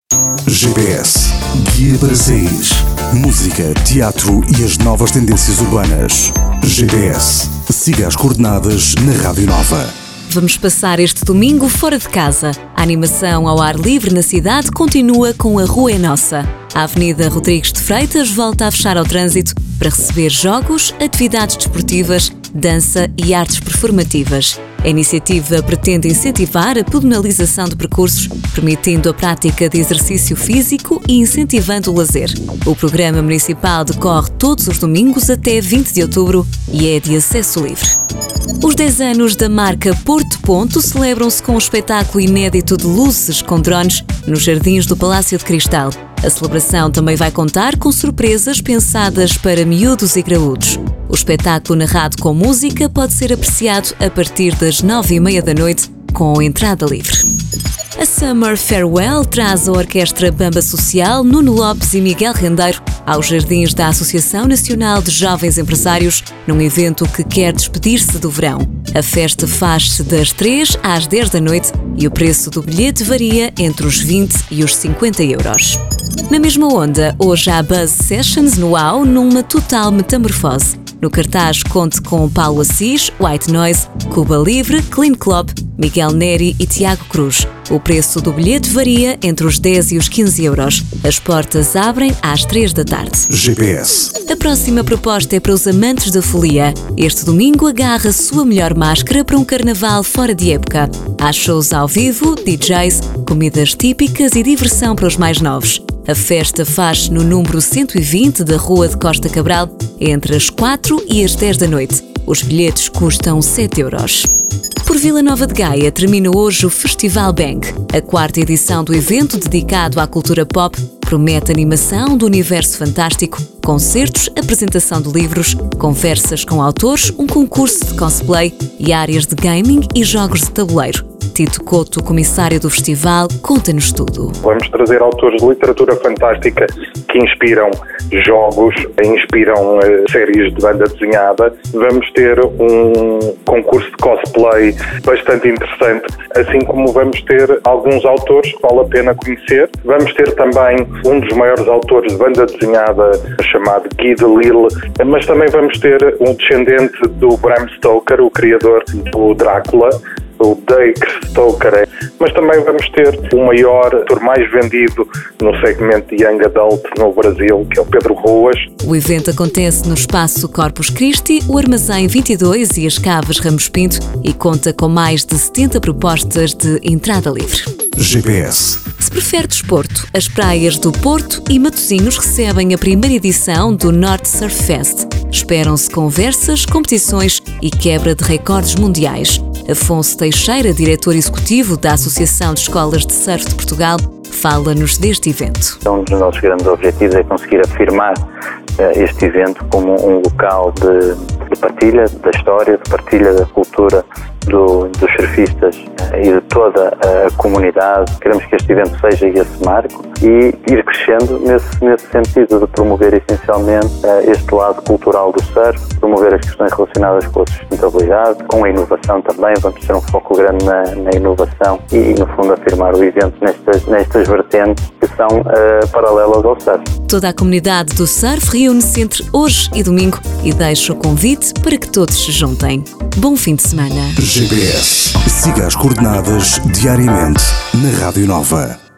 GPS, guia para saís. Música, teatro e as novas tendências urbanas. GPS, siga as coordenadas na Rádio Nova. Vamos passar este domingo fora de casa. A animação ao ar livre na cidade continua com A Rua é Nossa. A Avenida Rodrigues de Freitas volta a fechar ao trânsito para receber jogos, atividades desportivas, dança e artes performativas. A iniciativa pretende incentivar a pedonalização de percursos, permitindo a prática de exercício físico e incentivando o lazer. O programa municipal decorre todos os domingos até 20 de outubro e é de acesso livre. Os 10 anos da marca Porto Ponto celebram-se com um espetáculo inédito de luzes com drones nos jardins do Palácio de Cristal. A celebração também vai contar com surpresas pensadas para miúdos e graúdos. O espetáculo narrado com música pode ser apreciado a partir das 9h30 da noite, com entrada livre. A Summer Farewell traz a Orquestra Bamba Social, Nuno Lopes e Miguel Rendeiro aos jardins da Associação Nacional de Jovens Empresários, num evento que quer despedir-se do verão. A festa faz-se das 3 às 10 da noite e o preço do bilhete varia entre os 20 e os 50 euros. Na mesma onda, hoje há Buzz Sessions no UAU numa total metamorfose. No cartaz conte com Paulo Assis, White Noise, Cuba Livre, Clean Club, Miguel Neri e Tiago Cruz. O preço do bilhete varia entre os 10 e os 15 euros. As portas abrem às 3 da tarde. GPS. A próxima proposta é para os amantes da folia. Este domingo agarra a sua melhor máscara para um carnaval fora de época. Há shows ao vivo, DJs, comidas típicas e diversão para os mais novos. A festa faz-se no número 120 da Rua de Costa Cabral, entre as 4 e as 10 da noite. Os bilhetes custam 7 euros. Por Vila Nova de Gaia termina hoje o Festival Bang. A 4ª edição do evento dedicado à cultura pop promete animação do universo fantástico, concertos, apresentação de livros, conversas com autores, um concurso de cosplay e áreas de gaming e jogos de tabuleiro. Tito Couto, comissário do festival, conta-nos tudo. Vamos trazer autores de literatura fantástica que inspiram jogos, inspiram séries de banda desenhada. Vamos ter um concurso de cosplay bastante interessante, assim como vamos ter alguns autores que vale a pena conhecer. Vamos ter também um dos maiores autores de banda desenhada, chamado Guy Delisle, mas também vamos ter um descendente do Bram Stoker, o criador do Drácula, o Dave Stoker, mas também vamos ter o maior ator mais vendido no segmento de Young Adult no Brasil, que é o Pedro Ruas. O evento acontece no espaço Corpus Christi, o Armazém 22 e as Caves Ramos Pinto e conta com mais de 70 propostas de entrada livre. GPS. Se prefere desporto, as praias do Porto e Matosinhos recebem a primeira edição do Norte Surf Fest. Esperam-se conversas, competições e quebra de recordes mundiais. Afonso Teixeira, diretor executivo da Associação de Escolas de Surf de Portugal, fala-nos deste evento. Um dos nossos grandes objetivos é conseguir afirmar este evento como um local de partilha da história, de partilha da cultura dos surfistas e de toda a comunidade. Queremos que este evento seja esse marco e ir crescendo nesse sentido de promover essencialmente este lado cultural do surf, promover as questões relacionadas com a sustentabilidade, com a inovação também. Vamos ter um foco grande na inovação e, no fundo, afirmar o evento nestas vertentes que são paralelas ao surf. Toda a comunidade do surf reúne-se entre hoje e domingo e deixa o convite para que todos se juntem. Bom fim de semana. GPS. Siga as coordenadas diariamente na Rádio Nova.